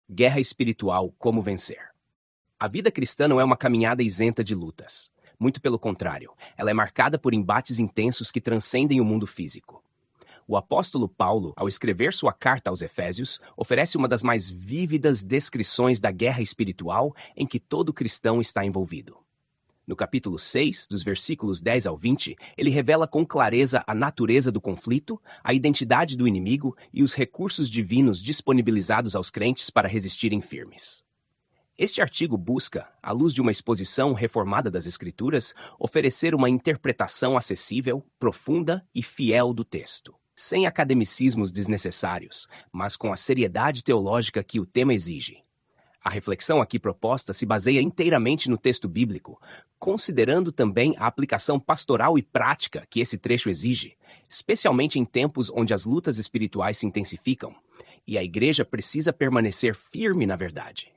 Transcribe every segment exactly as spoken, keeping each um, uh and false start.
Guerra espiritual, como vencer? A vida cristã não é uma caminhada isenta de lutas. Muito pelo contrário, ela é marcada por embates intensos que transcendem o mundo físico. O apóstolo Paulo, ao escrever sua carta aos Efésios, oferece uma das mais vívidas descrições da guerra espiritual em que todo cristão está envolvido. No capítulo seis, dos versículos dez ao vinte, ele revela com clareza a natureza do conflito, a identidade do inimigo e os recursos divinos disponibilizados aos crentes para resistirem firmes. Este artigo busca, à luz de uma exposição reformada das Escrituras, oferecer uma interpretação acessível, profunda e fiel do texto, sem academicismos desnecessários, mas com a seriedade teológica que o tema exige. A reflexão aqui proposta se baseia inteiramente no texto bíblico, considerando também a aplicação pastoral e prática que esse trecho exige, especialmente em tempos onde as lutas espirituais se intensificam, e a igreja precisa permanecer firme na verdade.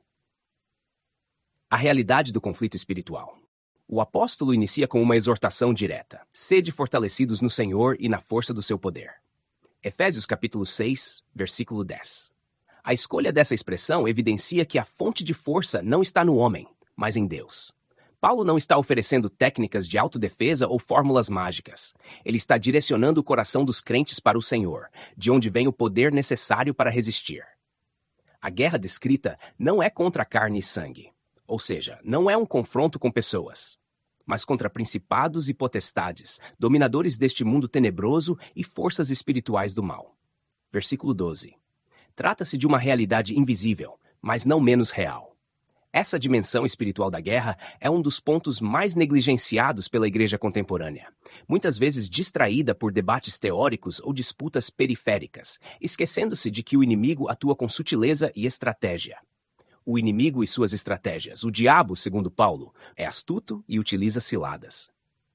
A realidade do conflito espiritual. O apóstolo inicia com uma exortação direta: sede fortalecidos no Senhor e na força do seu poder. Efésios capítulo seis, versículo dez. A escolha dessa expressão evidencia que a fonte de força não está no homem, mas em Deus. Paulo não está oferecendo técnicas de autodefesa ou fórmulas mágicas. Ele está direcionando o coração dos crentes para o Senhor, de onde vem o poder necessário para resistir. A guerra descrita não é contra carne e sangue, ou seja, não é um confronto com pessoas, mas contra principados e potestades, dominadores deste mundo tenebroso e forças espirituais do mal. Versículo doze. Trata-se de uma realidade invisível, mas não menos real. Essa dimensão espiritual da guerra é um dos pontos mais negligenciados pela igreja contemporânea, muitas vezes distraída por debates teóricos ou disputas periféricas, esquecendo-se de que o inimigo atua com sutileza e estratégia. O inimigo e suas estratégias, o diabo, segundo Paulo, é astuto e utiliza ciladas.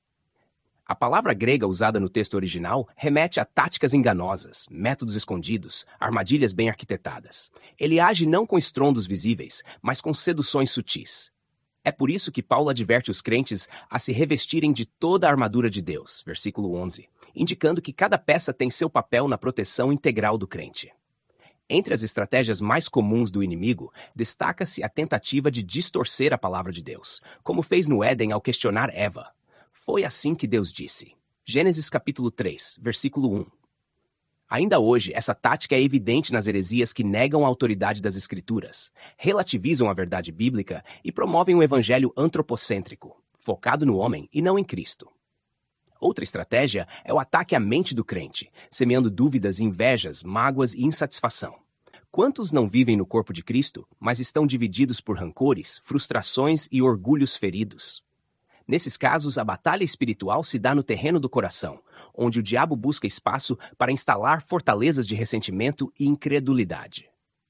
A palavra grega usada no texto original remete a táticas enganosas, métodos escondidos, armadilhas bem arquitetadas. Ele age não com estrondos visíveis, mas com seduções sutis. É por isso que Paulo adverte os crentes a se revestirem de toda a armadura de Deus, versículo onze, indicando que cada peça tem seu papel na proteção integral do crente. Entre as estratégias mais comuns do inimigo, destaca-se a tentativa de distorcer a palavra de Deus, como fez no Éden ao questionar Eva. Foi assim que Deus disse. Gênesis capítulo três, versículo um. Ainda hoje, essa tática é evidente nas heresias que negam a autoridade das Escrituras, relativizam a verdade bíblica e promovem um evangelho antropocêntrico, focado no homem e não em Cristo. Outra estratégia é o ataque à mente do crente, semeando dúvidas, invejas, mágoas e insatisfação. Quantos não vivem no corpo de Cristo, mas estão divididos por rancores, frustrações e orgulhos feridos? Nesses casos, a batalha espiritual se dá no terreno do coração, onde o diabo busca espaço para instalar fortalezas de ressentimento e incredulidade.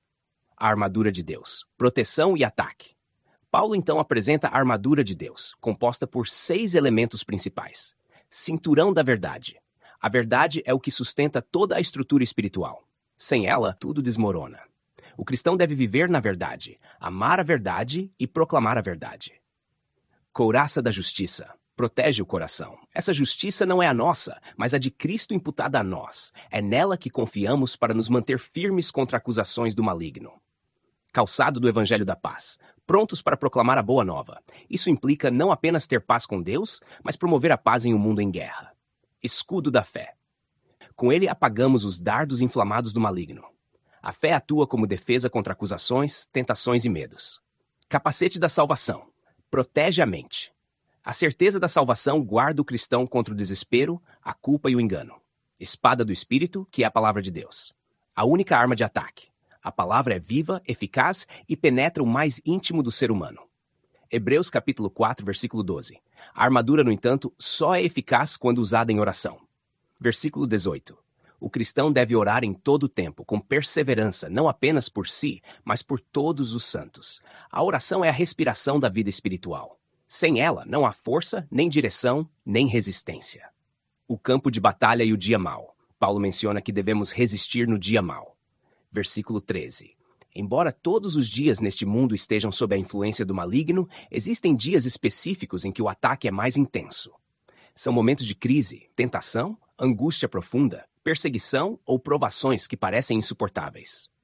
A armadura de Deus, proteção e ataque. Paulo então apresenta a armadura de Deus, composta por seis elementos principais. Cinturão da verdade. A verdade é o que sustenta toda a estrutura espiritual. Sem ela, tudo desmorona. O cristão deve viver na verdade, amar a verdade e proclamar a verdade. Couraça da justiça. Protege o coração. Essa justiça não é a nossa, mas a de Cristo imputada a nós. É nela que confiamos para nos manter firmes contra acusações do maligno. Calçado do Evangelho da Paz. Prontos para proclamar a boa nova. Isso implica não apenas ter paz com Deus, mas promover a paz em um mundo em guerra. Escudo da fé. Com ele apagamos os dardos inflamados do maligno. A fé atua como defesa contra acusações, tentações e medos. Capacete da salvação. Protege a mente. A certeza da salvação guarda o cristão contra o desespero, a culpa e o engano. Espada do Espírito, que é a palavra de Deus. A única arma de ataque. A palavra é viva, eficaz e penetra o mais íntimo do ser humano. Hebreus capítulo quatro, versículo doze. A armadura, no entanto, só é eficaz quando usada em oração. Versículo dezoito. O cristão deve orar em todo o tempo, com perseverança, não apenas por si, mas por todos os santos. A oração é a respiração da vida espiritual. Sem ela, não há força, nem direção, nem resistência. O campo de batalha e o dia mau. Paulo menciona que devemos resistir no dia mau. Versículo treze. Embora todos os dias neste mundo estejam sob a influência do maligno, existem dias específicos em que o ataque é mais intenso. São momentos de crise, tentação, angústia profunda, perseguição ou provações que parecem insuportáveis.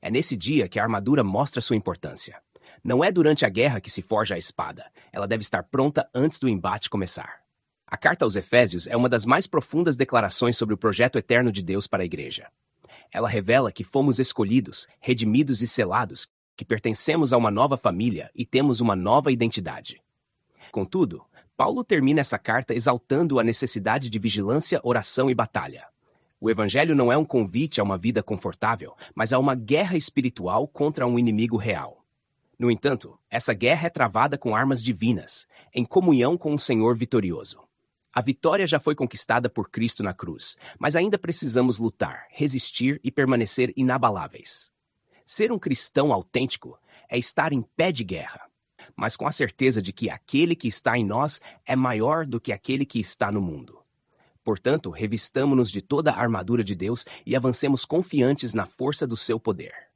É nesse dia que a armadura mostra sua importância. Não é durante a guerra que se forja a espada. Ela deve estar pronta antes do embate começar. A carta aos Efésios é uma das mais profundas declarações sobre o projeto eterno de Deus para a igreja. Ela revela que fomos escolhidos, redimidos e selados, que pertencemos a uma nova família e temos uma nova identidade. Contudo, Paulo termina essa carta exaltando a necessidade de vigilância, oração e batalha. O Evangelho não é um convite a uma vida confortável, mas a uma guerra espiritual contra um inimigo real. No entanto, essa guerra é travada com armas divinas, em comunhão com o Senhor vitorioso. A vitória já foi conquistada por Cristo na cruz, mas ainda precisamos lutar, resistir e permanecer inabaláveis. Ser um cristão autêntico é estar em pé de guerra, mas com a certeza de que aquele que está em nós é maior do que aquele que está no mundo. Portanto, revistamo-nos de toda a armadura de Deus e avancemos confiantes na força do seu poder.